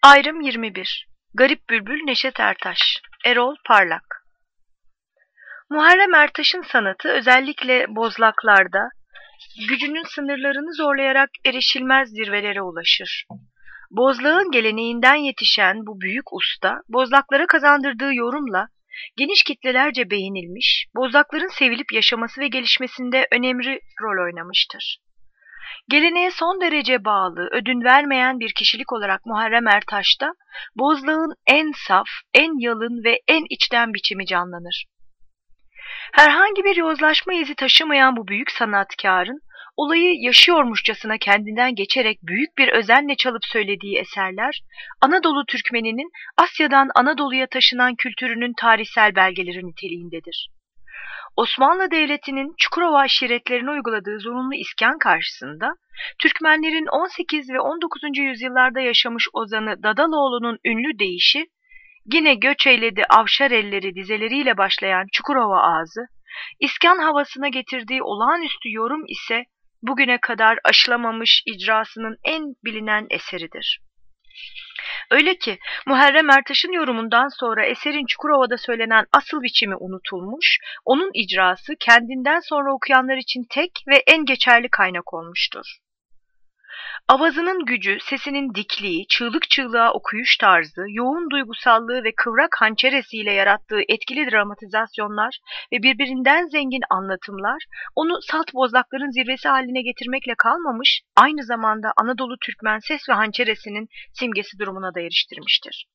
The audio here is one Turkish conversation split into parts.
Ayrım 21. Garip Bülbül Neşet Ertaş. Erol Parlak. Muharrem Ertaş'ın sanatı özellikle bozlaklarda gücünün sınırlarını zorlayarak erişilmez zirvelere ulaşır. Bozlağın geleneğinden yetişen bu büyük usta, bozlaklara kazandırdığı yorumla geniş kitlelerce beğenilmiş, bozlakların sevilip yaşaması ve gelişmesinde önemli rol oynamıştır. Geleneğe son derece bağlı, ödün vermeyen bir kişilik olarak Muharrem Ertaş'ta bozlağın en saf, en yalın ve en içten biçimi canlanır. Herhangi bir yozlaşma izi taşımayan bu büyük sanatkarın olayı yaşıyormuşçasına kendinden geçerek büyük bir özenle çalıp söylediği eserler, Anadolu Türkmeninin Asya'dan Anadolu'ya taşınan kültürünün tarihsel belgeleri niteliğindedir. Osmanlı Devleti'nin Çukurova aşiretlerine uyguladığı zorunlu iskan karşısında, Türkmenlerin 18 ve 19. yüzyıllarda yaşamış ozanı Dadaloğlu'nun ünlü deyişi, "Yine göç eyledi avşar elleri" dizeleriyle başlayan Çukurova ağzı, iskan havasına getirdiği olağanüstü yorum ise bugüne kadar aşılamamış icrasının en bilinen eseridir. Öyle ki Muharrem Ertaş'ın yorumundan sonra eserin Çukurova'da söylenen asıl biçimi unutulmuş, onun icrası kendinden sonra okuyanlar için tek ve en geçerli kaynak olmuştur. Avazının gücü, sesinin dikliği, çığlık çığlığa okuyuş tarzı, yoğun duygusallığı ve kıvrak hançeresiyle yarattığı etkili dramatizasyonlar ve birbirinden zengin anlatımlar, onu salt bozlakların zirvesi haline getirmekle kalmamış, aynı zamanda Anadolu Türkmen ses ve hançeresinin simgesi durumuna da eriştirmiştir.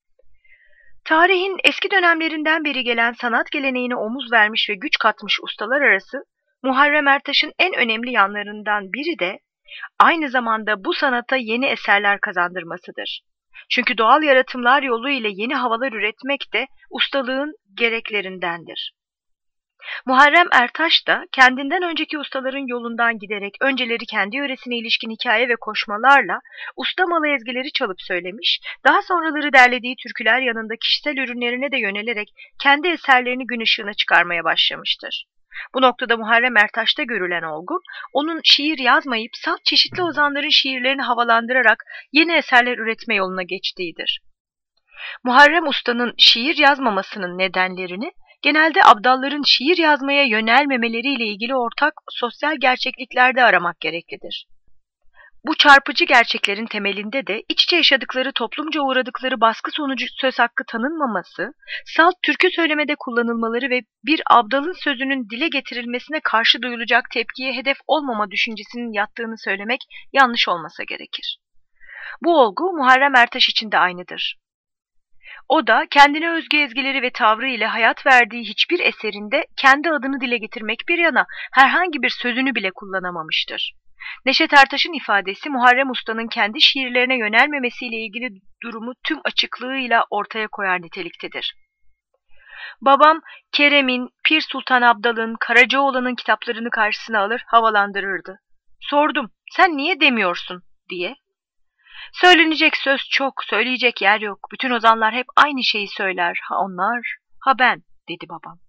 Tarihin eski dönemlerinden beri gelen sanat geleneğine omuz vermiş ve güç katmış ustalar arası, Muharrem Ertaş'ın en önemli yanlarından biri de aynı zamanda bu sanata yeni eserler kazandırmasıdır. Çünkü doğal yaratımlar yolu ile yeni havalar üretmek de ustalığın gereklerindendir. Muharrem Ertaş da kendinden önceki ustaların yolundan giderek önceleri kendi yöresine ilişkin hikaye ve koşmalarla usta malı ezgileri çalıp söylemiş, daha sonraları derlediği türküler yanında kişisel ürünlerine de yönelerek kendi eserlerini gün ışığına çıkarmaya başlamıştır. Bu noktada Muharrem Ertaş'ta görülen olgu, onun şiir yazmayıp salt çeşitli ozanların şiirlerini havalandırarak yeni eserler üretme yoluna geçtiğidir. Muharrem Usta'nın şiir yazmamasının nedenlerini, genelde abdalların şiir yazmaya yönelmemeleriyle ilgili ortak sosyal gerçekliklerde aramak gereklidir. Bu çarpıcı gerçeklerin temelinde de iç içe yaşadıkları toplumca uğradıkları baskı sonucu söz hakkı tanınmaması, salt türkü söylemede kullanılmaları ve bir abdalın sözünün dile getirilmesine karşı duyulacak tepkiye hedef olmama düşüncesinin yattığını söylemek yanlış olmasa gerekir. Bu olgu Muharrem Ertaş için de aynıdır. O da kendine özgü ezgileri ve tavrı ile hayat verdiği hiçbir eserinde kendi adını dile getirmek bir yana herhangi bir sözünü bile kullanamamıştır. Neşet Ertaş'ın ifadesi Muharrem Usta'nın kendi şiirlerine yönelmemesiyle ilgili durumu tüm açıklığıyla ortaya koyar niteliktedir. Babam Kerem'in, Pir Sultan Abdal'ın, Karacaoğlan'ın kitaplarını karşısına alır havalandırırdı. Sordum, sen niye demiyorsun diye. Söylenecek söz çok, söyleyecek yer yok. Bütün ozanlar hep aynı şeyi söyler. Ha onlar, ha ben, dedi babam.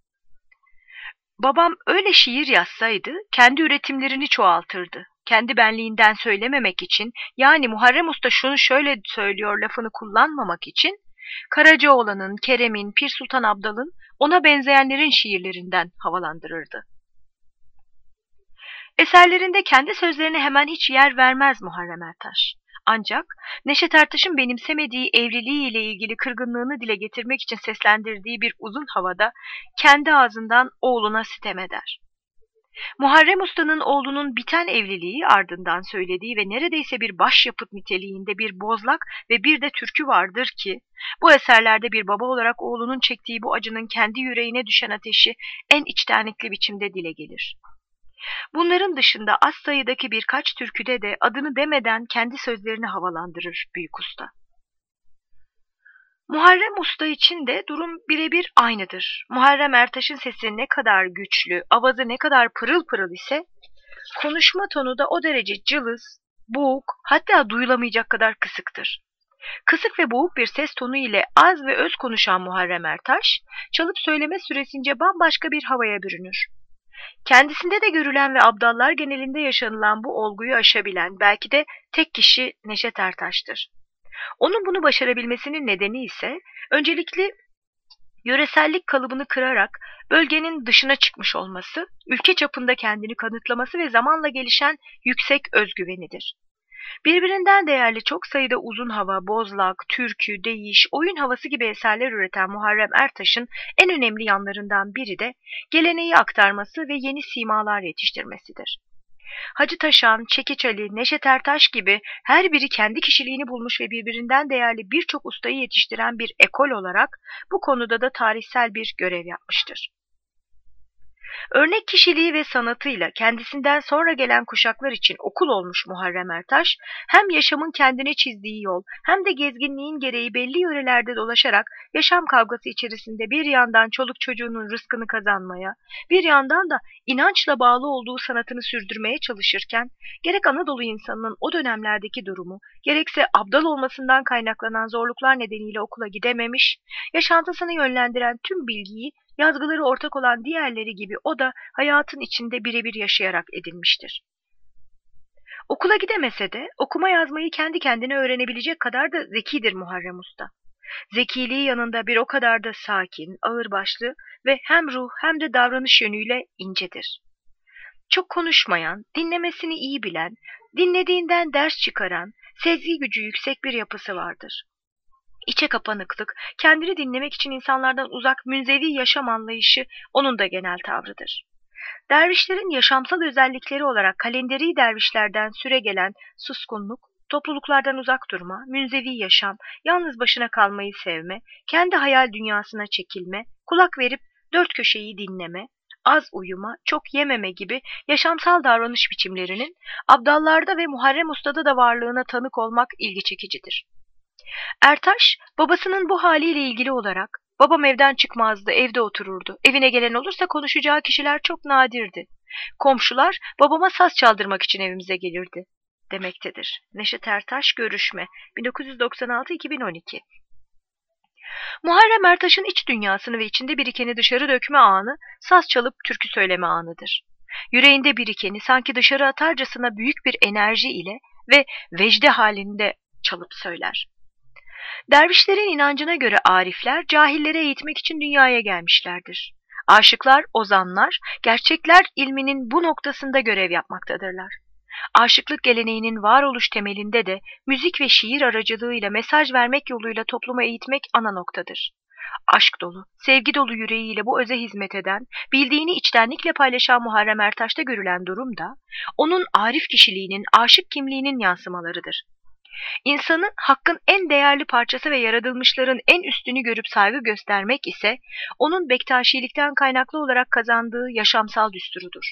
Babam öyle şiir yazsaydı kendi üretimlerini çoğaltırdı. Kendi benliğinden söylememek için, yani Muharrem Usta şunu şöyle söylüyor lafını kullanmamak için, Karacaoğlan'ın, Kerem'in, Pir Sultan Abdal'ın, ona benzeyenlerin şiirlerinden havalandırırdı. Eserlerinde kendi sözlerine hemen hiç yer vermez Muharrem Ertaş. Ancak Neşet Ertaş'ın benimsemediği evliliği ile ilgili kırgınlığını dile getirmek için seslendirdiği bir uzun havada kendi ağzından oğluna sitem eder. Muharrem Usta'nın oğlunun biten evliliği ardından söylediği ve neredeyse bir başyapıt niteliğinde bir bozlak ve bir de türkü vardır ki, bu eserlerde bir baba olarak oğlunun çektiği bu acının kendi yüreğine düşen ateşi en içtenlikli biçimde dile gelir. Bunların dışında az sayıdaki birkaç türküde de adını demeden kendi sözlerini havalandırır büyük usta. Muharrem Usta için de durum birebir aynıdır. Muharrem Ertaş'ın sesi ne kadar güçlü, avazı ne kadar pırıl pırıl ise, konuşma tonu da o derece cılız, boğuk, hatta duyulamayacak kadar kısıktır. Kısık ve boğuk bir ses tonu ile az ve öz konuşan Muharrem Ertaş, çalıp söyleme süresince bambaşka bir havaya bürünür. Kendisinde de görülen ve abdallar genelinde yaşanılan bu olguyu aşabilen belki de tek kişi Neşet Ertaş'tır. Onun bunu başarabilmesinin nedeni ise öncelikli yöresellik kalıbını kırarak bölgenin dışına çıkmış olması, ülke çapında kendini kanıtlaması ve zamanla gelişen yüksek özgüvenidir. Birbirinden değerli çok sayıda uzun hava, bozlak, türkü, deyiş, oyun havası gibi eserler üreten Muharrem Ertaş'ın en önemli yanlarından biri de geleneği aktarması ve yeni simalar yetiştirmesidir. Hacı Taşan, Çekiç Ali, Neşet Ertaş gibi her biri kendi kişiliğini bulmuş ve birbirinden değerli birçok ustayı yetiştiren bir ekol olarak bu konuda da tarihsel bir görev yapmıştır. Örnek kişiliği ve sanatıyla kendisinden sonra gelen kuşaklar için okul olmuş Muharrem Ertaş, hem yaşamın kendine çizdiği yol hem de gezginliğin gereği belli yörelerde dolaşarak yaşam kavgası içerisinde bir yandan çoluk çocuğunun rızkını kazanmaya, bir yandan da inançla bağlı olduğu sanatını sürdürmeye çalışırken, gerek Anadolu insanının o dönemlerdeki durumu, gerekse abdal olmasından kaynaklanan zorluklar nedeniyle okula gidememiş, yaşantısını yönlendiren tüm bilgiyi yazgıları ortak olan diğerleri gibi o da hayatın içinde birebir yaşayarak edinmiştir. Okula gidemese de okuma yazmayı kendi kendine öğrenebilecek kadar da zekidir Muharrem Usta. Zekiliği yanında bir o kadar da sakin, ağırbaşlı ve hem ruh hem de davranış yönüyle incedir. Çok konuşmayan, dinlemesini iyi bilen, dinlediğinden ders çıkaran, sezgi gücü yüksek bir yapısı vardır. İçe kapanıklık, kendini dinlemek için insanlardan uzak münzevi yaşam anlayışı onun da genel tavrıdır. Dervişlerin yaşamsal özellikleri olarak kalenderi dervişlerden süregelen suskunluk, topluluklardan uzak durma, münzevi yaşam, yalnız başına kalmayı sevme, kendi hayal dünyasına çekilme, kulak verip dört köşeyi dinleme, az uyuma, çok yememe gibi yaşamsal davranış biçimlerinin abdallarda ve Muharrem Usta'da da varlığına tanık olmak ilgi çekicidir. Ertaş, babasının bu haliyle ilgili olarak, babam evden çıkmazdı, evde otururdu. Evine gelen olursa konuşacağı kişiler çok nadirdi. Komşular babama saz çaldırmak için evimize gelirdi demektedir. Neşet Ertaş Görüşme 1996-2012. Muharrem Ertaş'ın iç dünyasını ve içinde birikeni dışarı dökme anı saz çalıp türkü söyleme anıdır. Yüreğinde birikeni sanki dışarı atarcasına büyük bir enerji ile ve vecde halinde çalıp söyler. Dervişlerin inancına göre arifler cahilleri eğitmek için dünyaya gelmişlerdir. Aşıklar, ozanlar, gerçekler ilminin bu noktasında görev yapmaktadırlar. Aşıklık geleneğinin varoluş temelinde de müzik ve şiir aracılığıyla mesaj vermek yoluyla toplumu eğitmek ana noktadır. Aşk dolu, sevgi dolu yüreğiyle bu öze hizmet eden, bildiğini içtenlikle paylaşan Muharrem Ertaş'ta görülen durum da, onun arif kişiliğinin, aşık kimliğinin yansımalarıdır. İnsanın hakkın en değerli parçası ve yaratılmışların en üstünü görüp saygı göstermek ise onun Bektaşilikten kaynaklı olarak kazandığı yaşamsal düsturudur.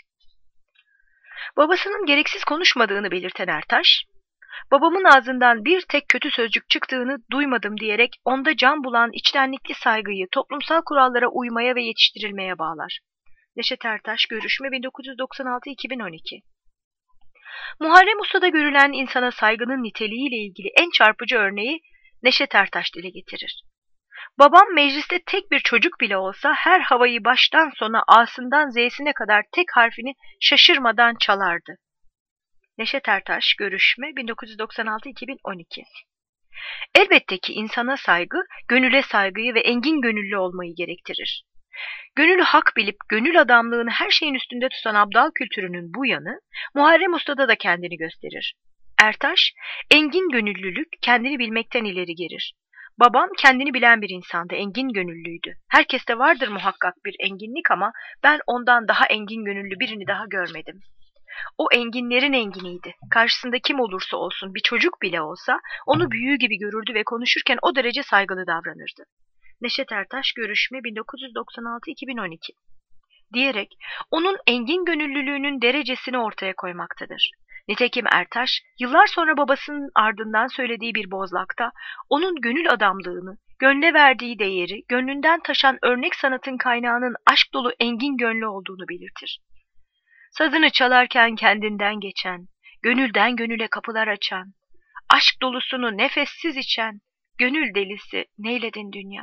Babasının gereksiz konuşmadığını belirten Ertaş, babamın ağzından bir tek kötü sözcük çıktığını duymadım diyerek onda can bulan içtenlikli saygıyı toplumsal kurallara uymaya ve yetiştirilmeye bağlar. Neşet Ertaş Görüşme 1996-2012. Muharrem Usta'da görülen insana saygının niteliğiyle ilgili en çarpıcı örneği Neşet Ertaş dile getirir. Babam mecliste tek bir çocuk bile olsa her havayı baştan sona A'sından Z'sine kadar tek harfini şaşırmadan çalardı. Neşet Ertaş Görüşme 1996-2012. Elbette ki insana saygı, gönüle saygıyı ve engin gönüllü olmayı gerektirir. Gönülü hak bilip gönül adamlığını her şeyin üstünde tutan abdal kültürünün bu yanı Muharrem Usta'da da kendini gösterir. Ertaş, engin gönüllülük kendini bilmekten ileri gelir. Babam kendini bilen bir insandı, engin gönüllüydü. Herkeste vardır muhakkak bir enginlik ama ben ondan daha engin gönüllü birini daha görmedim. O enginlerin enginiydi. Karşısında kim olursa olsun, bir çocuk bile olsa onu büyüğü gibi görürdü ve konuşurken o derece saygılı davranırdı. Neşet Ertaş Görüşme 1996-2012 diyerek onun engin gönüllülüğünün derecesini ortaya koymaktadır. Nitekim Ertaş, yıllar sonra babasının ardından söylediği bir bozlakta onun gönül adamlığını, gönle verdiği değeri, gönlünden taşan örnek sanatın kaynağının aşk dolu engin gönlü olduğunu belirtir. Sazını çalarken kendinden geçen, gönülden gönüle kapılar açan, aşk dolusunu nefessiz içen, gönül delisi neyledin dünya.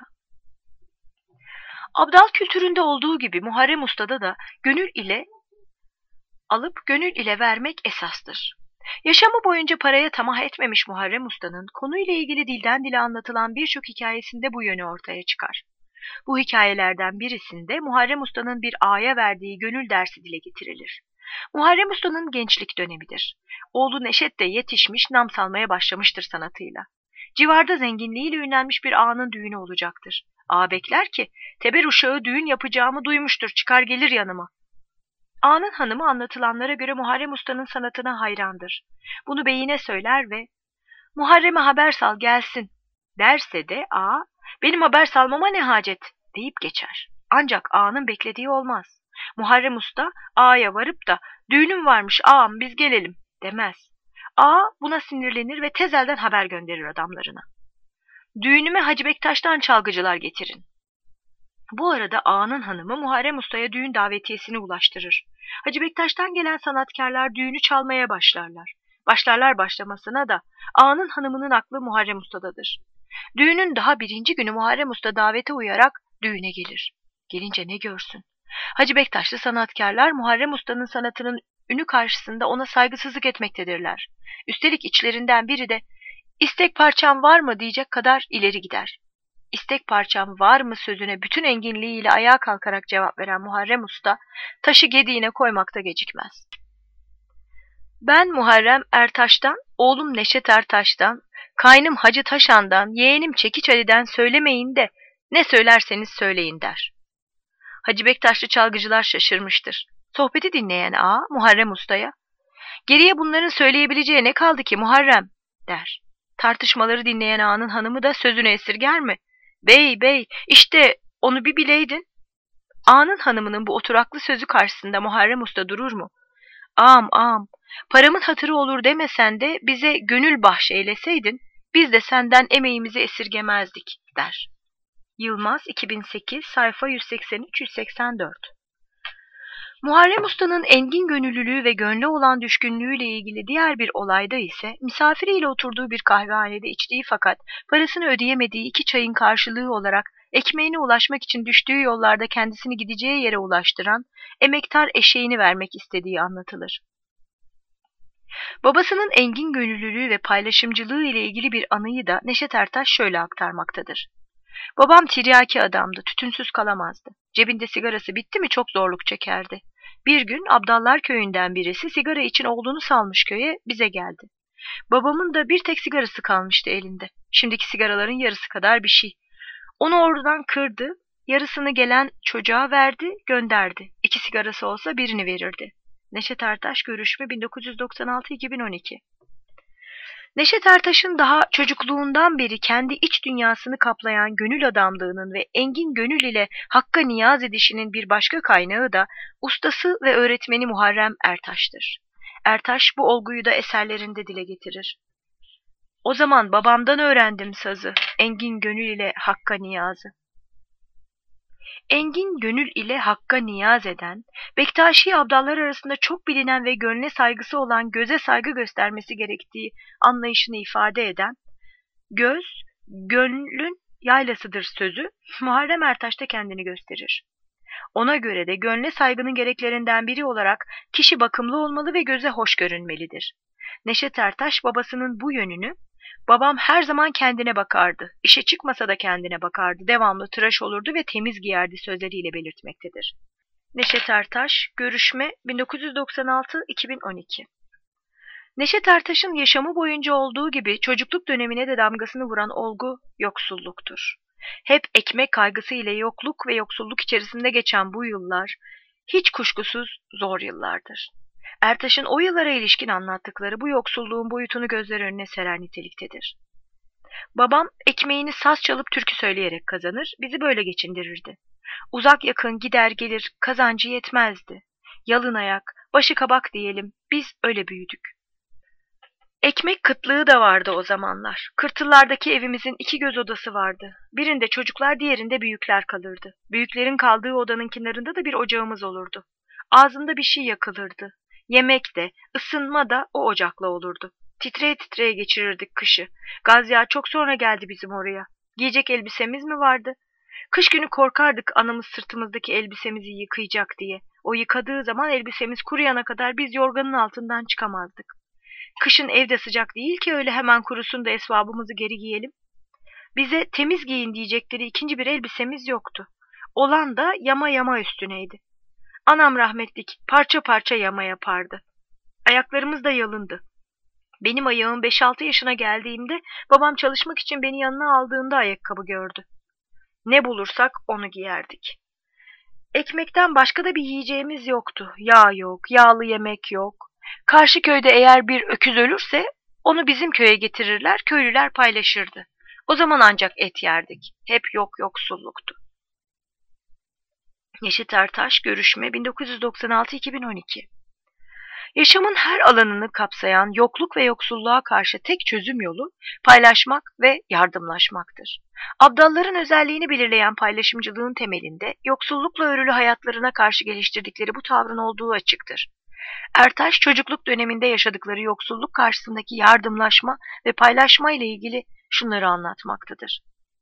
Abdal kültüründe olduğu gibi Muharrem Usta'da da gönül ile alıp gönül ile vermek esastır. Yaşamı boyunca paraya tamah etmemiş Muharrem Usta'nın konuyla ilgili dilden dile anlatılan birçok hikayesinde bu yönü ortaya çıkar. Bu hikayelerden birisinde Muharrem Usta'nın bir ağaya verdiği gönül dersi dile getirilir. Muharrem Usta'nın gençlik dönemidir. Oğlu Neşet de yetişmiş, nam salmaya başlamıştır sanatıyla. Civarda zenginliğiyle ünlenmiş bir ağanın düğünü olacaktır. Ağa bekler ki, teber uşağı düğün yapacağımı duymuştur, çıkar gelir yanıma. Ağanın hanımı anlatılanlara göre Muharrem Usta'nın sanatına hayrandır. Bunu beyine söyler ve Muharrem'e haber sal gelsin derse de ağa, benim haber salmama ne hacet deyip geçer. Ancak ağanın beklediği olmaz. Muharrem Usta ağaya varıp da düğünüm varmış ağam biz gelelim demez. Ağa buna sinirlenir ve tez elden haber gönderir adamlarına. Düğünüme Hacı Bektaş'tan çalgıcılar getirin. Bu arada ağanın hanımı Muharrem Usta'ya düğün davetiyesini ulaştırır. Hacı Bektaş'tan gelen sanatkarlar düğünü çalmaya başlarlar. Başlarlar başlamasına da ağanın hanımının aklı Muharrem Usta'dadır. Düğünün daha birinci günü Muharrem Usta davete uyarak düğüne gelir. Gelince ne görsün? Hacı Bektaşlı sanatkarlar Muharrem Usta'nın sanatının ünü karşısında ona saygısızlık etmektedirler. Üstelik içlerinden biri de istek parçam var mı diyecek kadar ileri gider. İstek parçam var mı sözüne bütün enginliğiyle ayağa kalkarak cevap veren Muharrem Usta taşı gediğine koymakta gecikmez. Ben Muharrem Ertaş'tan, oğlum Neşet Ertaş'tan, kaynım Hacı Taşan'dan, yeğenim Çekiç Ali'den söylemeyin de ne söylerseniz söyleyin der. Hacı Bektaşlı çalgıcılar şaşırmıştır. Sohbeti dinleyen ağa Muharrem Usta'ya geriye bunların söyleyebileceği ne kaldı ki Muharrem der. Tartışmaları dinleyen ağanın hanımı da sözünü esirger mi? Bey işte onu bir bileydin. Ağanın hanımının bu oturaklı sözü karşısında Muharrem Usta durur mu? Ağam, paramın hatırı olur demesen de bize gönül bahşeyleseydin, biz de senden emeğimizi esirgemezdik der. Yılmaz 2008 sayfa 183-184. Muharrem Usta'nın engin gönüllülüğü ve gönle olan düşkünlüğüyle ilgili diğer bir olayda ise misafiriyle oturduğu bir kahvehanede içtiği fakat parasını ödeyemediği 2 çayın karşılığı olarak ekmeğine ulaşmak için düştüğü yollarda kendisini gideceği yere ulaştıran emektar eşeğini vermek istediği anlatılır. Babasının engin gönüllülüğü ve paylaşımcılığı ile ilgili bir anıyı da Neşet Ertaş şöyle aktarmaktadır. Babam tiryaki adamdı, tütünsüz kalamazdı. Cebinde sigarası bitti mi çok zorluk çekerdi. Bir gün Abdallar köyünden birisi sigara için oğlunu salmış köye, bize geldi. Babamın da bir tek sigarası kalmıştı elinde. Şimdiki sigaraların yarısı kadar bir şey. Onu oradan kırdı, yarısını gelen çocuğa verdi, gönderdi. 2 sigarası olsa birini verirdi. Neşet Ertaş görüşme 1996-2012. Neşet Ertaş'ın daha çocukluğundan beri kendi iç dünyasını kaplayan gönül adamlığının ve engin gönül ile hakka niyaz edişinin bir başka kaynağı da ustası ve öğretmeni Muharrem Ertaş'tır. Ertaş bu olguyu da eserlerinde dile getirir. O zaman babamdan öğrendim sazı, engin gönül ile hakka niyazı. Engin gönül ile hakka niyaz eden, Bektaşi abdallar arasında çok bilinen ve gönle saygısı olan göze saygı göstermesi gerektiği anlayışını ifade eden, göz, gönlün yaylasıdır sözü Muharrem Ertaş'ta kendini gösterir. Ona göre de gönle saygının gereklerinden biri olarak kişi bakımlı olmalı ve göze hoş görünmelidir. Neşet Ertaş babasının bu yönünü, babam her zaman kendine bakardı, işe çıkmasa da kendine bakardı, devamlı tıraş olurdu ve temiz giyerdi sözleriyle belirtmektedir. Neşet Ertaş, görüşme 1996-2012. Neşet Ertaş'ın yaşamı boyunca olduğu gibi çocukluk dönemine de damgasını vuran olgu yoksulluktur. Hep ekmek kaygısı ile yokluk ve yoksulluk içerisinde geçen bu yıllar, hiç kuşkusuz zor yıllardır. Ertaş'ın o yıllara ilişkin anlattıkları bu yoksulluğun boyutunu gözler önüne serer niteliktedir. Babam ekmeğini saz çalıp türkü söyleyerek kazanır, bizi böyle geçindirirdi. Uzak yakın gider gelir, kazancı yetmezdi. Yalın ayak, başı kabak diyelim, biz öyle büyüdük. Ekmek kıtlığı da vardı o zamanlar. Kırtıllardaki evimizin 2 göz odası vardı. Birinde çocuklar, diğerinde büyükler kalırdı. Büyüklerin kaldığı odanın kenarında da bir ocağımız olurdu. Ağzında bir şey yakılırdı. Yemek de, ısınma da o ocakla olurdu. Titreye titreye geçirirdik kışı. Gaz yağı çok sonra geldi bizim oraya. Giyecek elbisemiz mi vardı? Kış günü korkardık anamız sırtımızdaki elbisemizi yıkayacak diye. O yıkadığı zaman elbisemiz kuruyana kadar biz yorganın altından çıkamazdık. Kışın evde sıcak değil ki öyle hemen kurusun da esvabımızı geri giyelim. Bize temiz giyin diyecekleri ikinci bir elbisemiz yoktu. Olan da yama yama üstüneydi. Anam rahmetlik parça parça yama yapardı. Ayaklarımız da yalındı. Benim ayağım 5-6 yaşına geldiğimde babam çalışmak için beni yanına aldığında ayakkabı gördü. Ne bulursak onu giyerdik. Ekmekten başka da bir yiyeceğimiz yoktu. Yağ yok, yağlı yemek yok. Karşı köyde eğer bir öküz ölürse onu bizim köye getirirler, köylüler paylaşırdı. O zaman ancak et yerdik. Hep yoksulluktu. Neşet Ertaş, Görüşme 1996-2012. Yaşamın her alanını kapsayan yokluk ve yoksulluğa karşı tek çözüm yolu paylaşmak ve yardımlaşmaktır. Abdalların özelliğini belirleyen paylaşımcılığın temelinde yoksullukla örülü hayatlarına karşı geliştirdikleri bu tavrın olduğu açıktır. Ertaş çocukluk döneminde yaşadıkları yoksulluk karşısındaki yardımlaşma ve paylaşma ile ilgili şunları anlatmaktadır.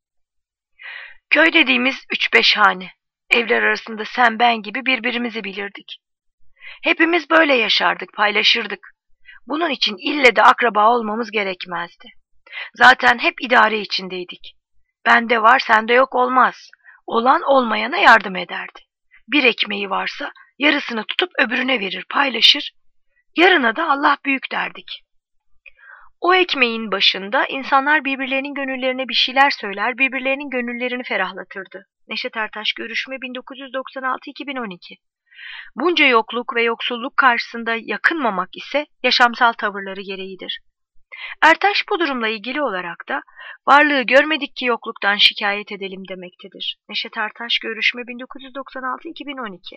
Köy dediğimiz 3-5 hane, evler arasında sen ben gibi birbirimizi bilirdik. Hepimiz böyle yaşardık, paylaşırdık. Bunun için ille de akraba olmamız gerekmezdi. Zaten hep idare içindeydik. Bende var, sende yok olmaz. Olan olmayana yardım ederdi. Bir ekmeği varsa yarısını tutup öbürüne verir, paylaşır. Yarına da Allah büyük derdik. O ekmeğin başında insanlar birbirlerinin gönüllerine bir şeyler söyler, birbirlerinin gönüllerini ferahlatırdı. Neşet Ertaş, Görüşme 1996-2012. Bunca yokluk ve yoksulluk karşısında yakınmamak ise yaşamsal tavırları gereğidir. Ertaş bu durumla ilgili olarak da varlığı görmedik ki yokluktan şikayet edelim demektedir. Neşet Ertaş, Görüşme 1996-2012.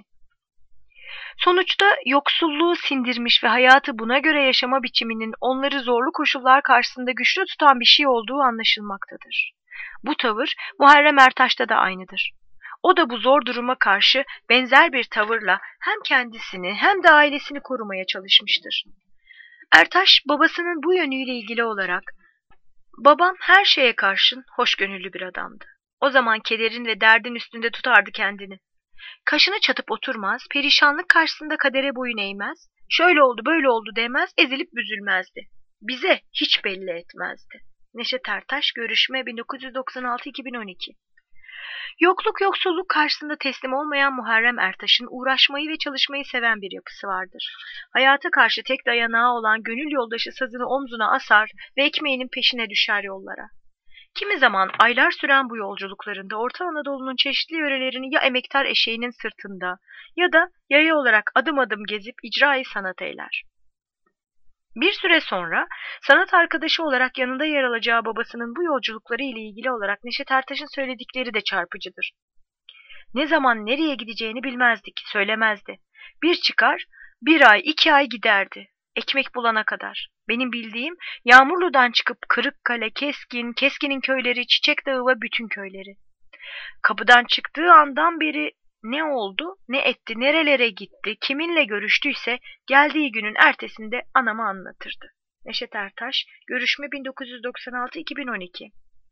Sonuçta yoksulluğu sindirmiş ve hayatı buna göre yaşama biçiminin onları zorlu koşullar karşısında güçlü tutan bir şey olduğu anlaşılmaktadır. Bu tavır Muharrem Ertaş'ta da aynıdır. O da bu zor duruma karşı benzer bir tavırla hem kendisini hem de ailesini korumaya çalışmıştır. Ertaş babasının bu yönüyle ilgili olarak, babam her şeye karşın hoşgörülü bir adamdı. O zaman kederin ve derdin üstünde tutardı kendini. Kaşını çatıp oturmaz, perişanlık karşısında kadere boyun eğmez, şöyle oldu böyle oldu demez, ezilip büzülmezdi. Bize hiç belli etmezdi. Neşet Ertaş, Görüşme 1996-2012. Yokluk yoksulluk karşısında teslim olmayan Muharrem Ertaş'ın uğraşmayı ve çalışmayı seven bir yapısı vardır. Hayata karşı tek dayanağı olan gönül yoldaşı sazını omzuna asar ve ekmeğinin peşine düşer yollara. Kimi zaman aylar süren bu yolculuklarında Orta Anadolu'nun çeşitli yörelerini ya emektar eşeğinin sırtında ya da yaya olarak adım adım gezip icra-i sanat eyler. Bir süre sonra sanat arkadaşı olarak yanında yer alacağı babasının bu yolculukları ile ilgili olarak Neşet Ertaş'ın söyledikleri de çarpıcıdır. Ne zaman nereye gideceğini bilmezdik, söylemezdi. Bir çıkar, 1 ay 2 ay giderdi. Ekmek bulana kadar. Benim bildiğim Yağmurlu'dan çıkıp Kırıkkale, Keskin'in köyleri, Çiçek Dağı ve bütün köyleri. Kapıdan çıktığı andan beri ne oldu, ne etti, nerelere gitti, kiminle görüştüyse geldiği günün ertesinde anama anlatırdı. Neşet Ertaş, Görüşme 1996-2012.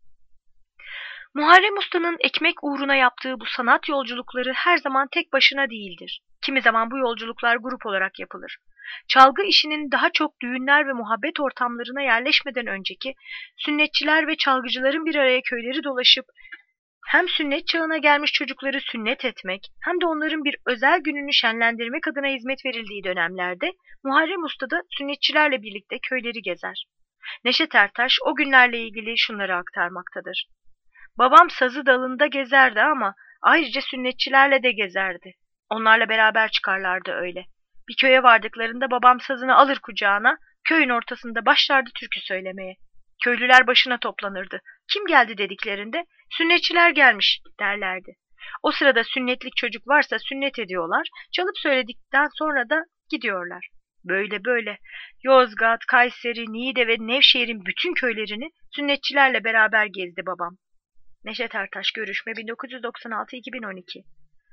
Muharrem Usta'nın ekmek uğruna yaptığı bu sanat yolculukları her zaman tek başına değildir. Kimi zaman bu yolculuklar grup olarak yapılır. Çalgı işinin daha çok düğünler ve muhabbet ortamlarına yerleşmeden önceki sünnetçiler ve çalgıcıların bir araya köyleri dolaşıp hem sünnet çağına gelmiş çocukları sünnet etmek hem de onların bir özel gününü şenlendirmek adına hizmet verildiği dönemlerde Muharrem Usta da sünnetçilerle birlikte köyleri gezer. Neşet Ertaş o günlerle ilgili şunları aktarmaktadır. Babam sazı dalında gezerdi ama ayrıca sünnetçilerle de gezerdi. Onlarla beraber çıkarlardı öyle. Bir köye vardıklarında babam sazını alır kucağına, köyün ortasında başlardı türkü söylemeye. Köylüler başına toplanırdı. Kim geldi dediklerinde sünnetçiler gelmiş derlerdi. O sırada sünnetlik çocuk varsa sünnet ediyorlar, çalıp söyledikten sonra da gidiyorlar. Böyle böyle Yozgat, Kayseri, Niğde ve Nevşehir'in bütün köylerini sünnetçilerle beraber gezdi babam. Neşet Ertaş, Görüşme 1996-2012.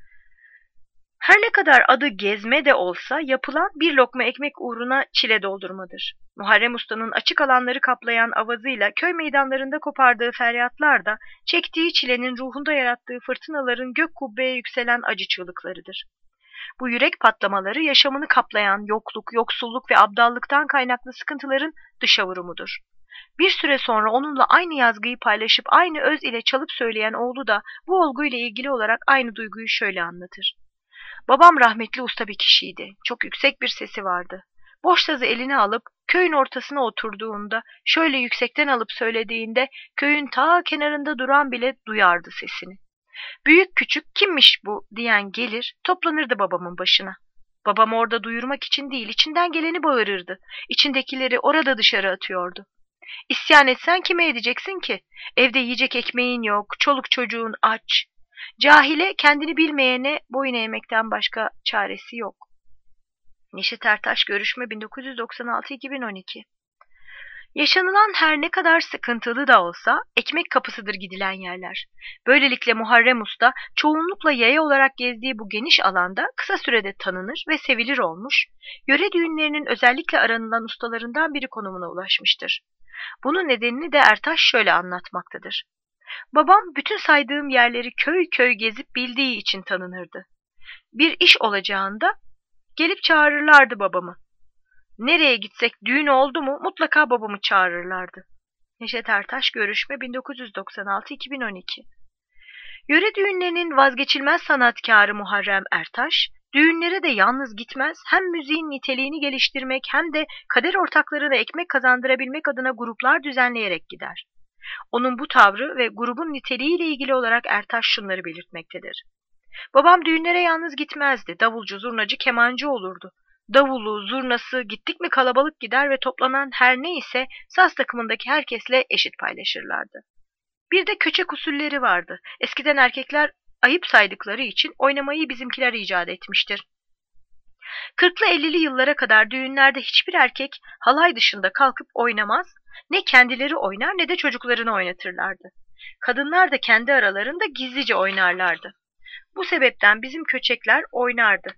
Her ne kadar adı gezme de olsa yapılan bir lokma ekmek uğruna çile doldurmadır. Muharrem Usta'nın açık alanları kaplayan avazıyla köy meydanlarında kopardığı feryatlar da çektiği çilenin ruhunda yarattığı fırtınaların gök kubbeye yükselen acı çığlıklarıdır. Bu yürek patlamaları yaşamını kaplayan yokluk, yoksulluk ve abdallıktan kaynaklı sıkıntıların dışa vurumudur. Bir süre sonra onunla aynı yazgıyı paylaşıp aynı öz ile çalıp söyleyen oğlu da bu olguyla ilgili olarak aynı duyguyu şöyle anlatır. Babam rahmetli usta bir kişiydi. Çok yüksek bir sesi vardı. Boş sazı eline alıp köyün ortasına oturduğunda, şöyle yüksekten alıp söylediğinde köyün ta kenarında duran bile duyardı sesini. Büyük küçük kimmiş bu diyen gelir, toplanırdı babamın başına. Babam orada duyurmak için değil, içinden geleni bağırırdı. İçindekileri orada dışarı atıyordu. İsyan etsen kime edeceksin ki? Evde yiyecek ekmeğin yok, çoluk çocuğun aç. Cahile, kendini bilmeyene boyun eğmekten başka çaresi yok. Neşet Ertaş, görüşme 1996-2012. Yaşanılan her ne kadar sıkıntılı da olsa ekmek kapısıdır gidilen yerler. Böylelikle Muharrem Usta çoğunlukla yaya olarak gezdiği bu geniş alanda kısa sürede tanınır ve sevilir olmuş, yöre düğünlerinin özellikle aranılan ustalarından biri konumuna ulaşmıştır. Bunun nedenini de Ertaş şöyle anlatmaktadır. Babam bütün saydığım yerleri köy köy gezip bildiği için tanınırdı. Bir iş olacağında gelip çağırırlardı babamı. Nereye gitsek düğün oldu mu mutlaka babamı çağırırlardı. Neşet Ertaş, görüşme 1996-2012. Yöre düğünlerinin vazgeçilmez sanatkarı Muharrem Ertaş, düğünlere de yalnız gitmez, hem müziğin niteliğini geliştirmek hem de kader ortaklarına ekmek kazandırabilmek adına gruplar düzenleyerek gider. Onun bu tavrı ve grubun niteliğiyle ilgili olarak Ertaş şunları belirtmektedir. Babam düğünlere yalnız gitmezdi, davulcu, zurnacı, kemancı olurdu. Davulu, zurnası gittik mi kalabalık gider ve toplanan her neyse saz takımındaki herkesle eşit paylaşırlardı. Bir de köçek usulleri vardı. Eskiden erkekler ayıp saydıkları için oynamayı bizimkiler icat etmiştir. 40'lı 50'li yıllara kadar düğünlerde hiçbir erkek halay dışında kalkıp oynamaz, ne kendileri oynar ne de çocuklarını oynatırlardı. Kadınlar da kendi aralarında gizlice oynarlardı. Bu sebepten bizim köçekler oynardı.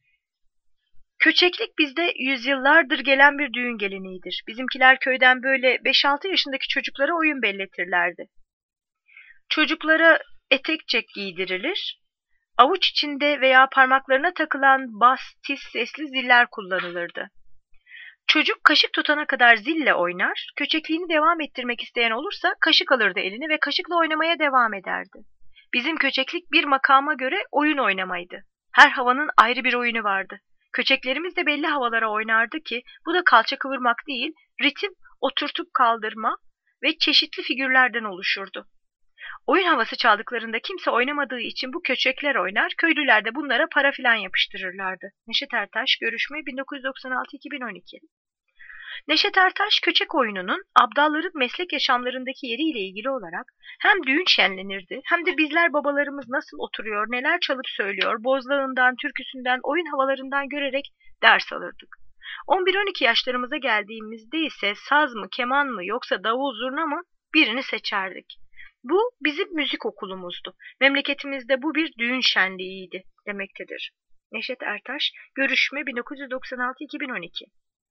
Köçeklik bizde yüzyıllardır gelen bir düğün geleneğidir. Bizimkiler köyden böyle 5-6 yaşındaki çocuklara oyun belletirlerdi. Çocuklara etekçek giydirilir, avuç içinde veya parmaklarına takılan bas, tiz sesli ziller kullanılırdı. Çocuk kaşık tutana kadar zille oynar, köçekliğini devam ettirmek isteyen olursa kaşık alırdı eline ve kaşıkla oynamaya devam ederdi. Bizim köçeklik bir makama göre oyun oynamaydı. Her havanın ayrı bir oyunu vardı. Köçeklerimiz de belli havalara oynardı ki bu da kalça kıvırmak değil, ritim, oturtup kaldırma ve çeşitli figürlerden oluşurdu. Oyun havası çaldıklarında kimse oynamadığı için bu köçekler oynar, köylüler de bunlara para filan yapıştırırlardı. Neşet Ertaş, görüşme 1996-2012. Neşet Ertaş, köçek oyununun abdalların meslek yaşamlarındaki yeriyle ilgili olarak hem düğün şenlenirdi hem de bizler babalarımız nasıl oturuyor, neler çalıp söylüyor, bozlağından, türküsünden, oyun havalarından görerek ders alırdık. 11-12 yaşlarımıza geldiğimizde ise saz mı, keman mı yoksa davul zurna mı birini seçerdik. Bu bizim müzik okulumuzdu. Memleketimizde bu bir düğün şenliğiydi demektedir. Neşet Ertaş, görüşme 1996-2012.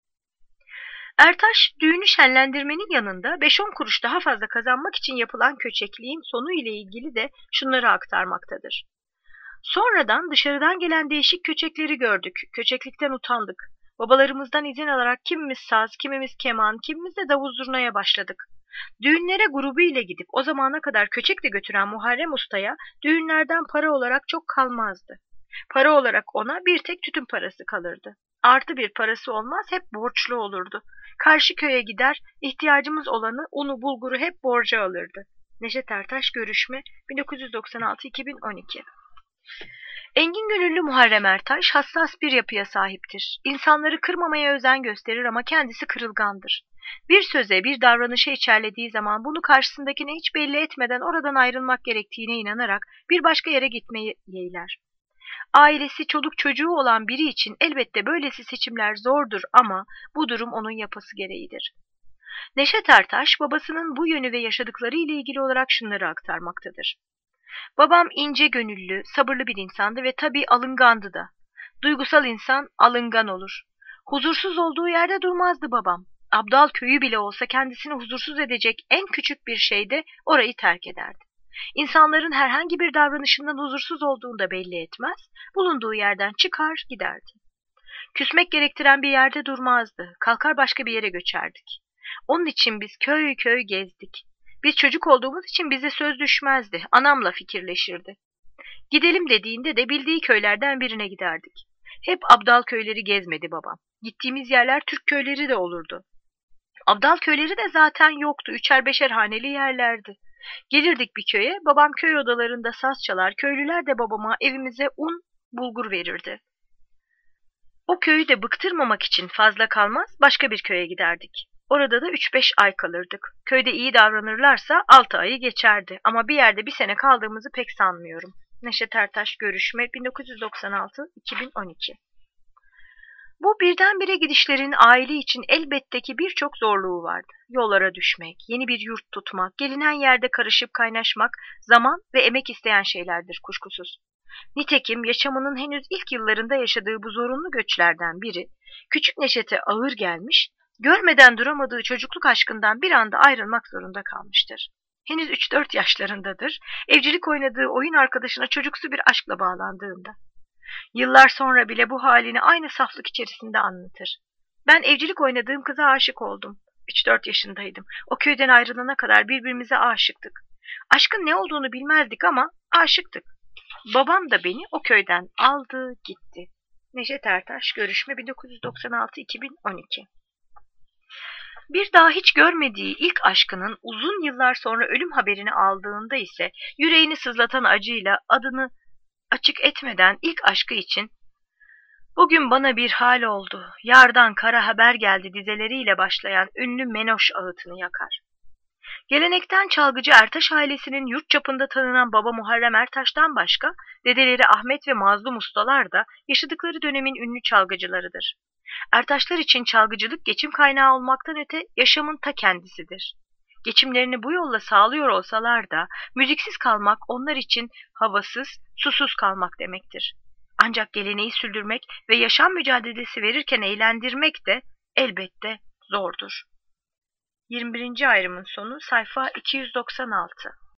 Ertaş, düğünü şenlendirmenin yanında 5-10 kuruş daha fazla kazanmak için yapılan köçekliğin sonu ile ilgili de şunları aktarmaktadır. Sonradan dışarıdan gelen değişik köçekleri gördük. Köçeklikten utandık. Babalarımızdan izin alarak kimimiz saz, kimimiz keman, kimimiz de davul zurnaya başladık. Düğünlere grubu ile gidip o zamana kadar köçek de götüren Muharrem Usta'ya düğünlerden para olarak çok kalmazdı. Para olarak ona bir tek tütün parası kalırdı. Artı bir parası olmaz, hep borçlu olurdu. Karşı köye gider, ihtiyacımız olanı, unu, bulguru hep borca alırdı. Neşet Ertaş, görüşme 1996-2012. Engin gönüllü Muharrem Ertaş hassas bir yapıya sahiptir. İnsanları kırmamaya özen gösterir ama kendisi kırılgandır. Bir söze, bir davranışa içerlediği zaman bunu karşısındakine hiç belli etmeden oradan ayrılmak gerektiğine inanarak bir başka yere gitmeyi yeğler. Ailesi, çoluk çocuğu olan biri için elbette böylesi seçimler zordur ama bu durum onun yapısı gereğidir. Neşet Ertaş, babasının bu yönü ve yaşadıkları ile ilgili olarak şunları aktarmaktadır. Babam ince gönüllü, sabırlı bir insandı ve tabii alıngandı da. Duygusal insan alıngan olur. Huzursuz olduğu yerde durmazdı babam. Abdal köyü bile olsa kendisini huzursuz edecek en küçük bir şeyde orayı terk ederdi. İnsanların herhangi bir davranışından huzursuz olduğunu da belli etmez, bulunduğu yerden çıkar giderdi. Küsmek gerektiren bir yerde durmazdı, kalkar başka bir yere göçerdik. Onun için biz köy köy gezdik. Biz çocuk olduğumuz için bize söz düşmezdi, anamla fikirleşirdi. Gidelim dediğinde de bildiği köylerden birine giderdik. Hep abdal köyleri gezmedi babam. Gittiğimiz yerler Türk köyleri de olurdu. Abdal köyleri de zaten yoktu, üçer beşer haneli yerlerdi. Gelirdik bir köye, babam köy odalarında saz çalar, köylüler de babama evimize un, bulgur verirdi. O köyü de bıktırmamak için fazla kalmaz, başka bir köye giderdik. Orada da 3-5 ay kalırdık. Köyde iyi davranırlarsa 6 ayı geçerdi ama bir yerde bir sene kaldığımızı pek sanmıyorum. Neşet Ertaş, Görüşme, 1996-2012. Bu birdenbire gidişlerin aile için elbette ki birçok zorluğu vardı. Yollara düşmek, yeni bir yurt tutmak, gelinen yerde karışıp kaynaşmak zaman ve emek isteyen şeylerdir kuşkusuz. Nitekim yaşamının henüz ilk yıllarında yaşadığı bu zorunlu göçlerden biri, küçük Neşet'e ağır gelmiş, görmeden duramadığı çocukluk aşkından bir anda ayrılmak zorunda kalmıştır. Henüz 3-4 yaşlarındadır, evcilik oynadığı oyun arkadaşına çocuksu bir aşkla bağlandığında. Yıllar sonra bile bu halini aynı saflık içerisinde anlatır. Ben evcilik oynadığım kıza aşık oldum. 3-4 yaşındaydım. O köyden ayrılana kadar birbirimize aşıktık. Aşkın ne olduğunu bilmezdik ama aşıktık. Babam da beni o köyden aldı gitti. Neşet Ertaş, Görüşme, 1996-2012. Bir daha hiç görmediği ilk aşkının uzun yıllar sonra ölüm haberini aldığında ise yüreğini sızlatan acıyla adını açık etmeden ilk aşkı için "Bugün bana bir hal oldu, yardan kara haber geldi" dizeleriyle başlayan ünlü Menoş ağıtını yakar. Gelenekten çalgıcı Ertaş ailesinin yurt çapında tanınan baba Muharrem Ertaş'tan başka dedeleri Ahmet ve Mazlum ustalar da yaşadıkları dönemin ünlü çalgıcılarıdır. Ertaşlar için çalgıcılık geçim kaynağı olmaktan öte yaşamın ta kendisidir. Geçimlerini bu yolla sağlıyor olsalar da müziksiz kalmak onlar için havasız, susuz kalmak demektir. Ancak geleneği sürdürmek ve yaşam mücadelesi verirken eğlendirmek de elbette zordur. 21. ayrımın sonu sayfa 296.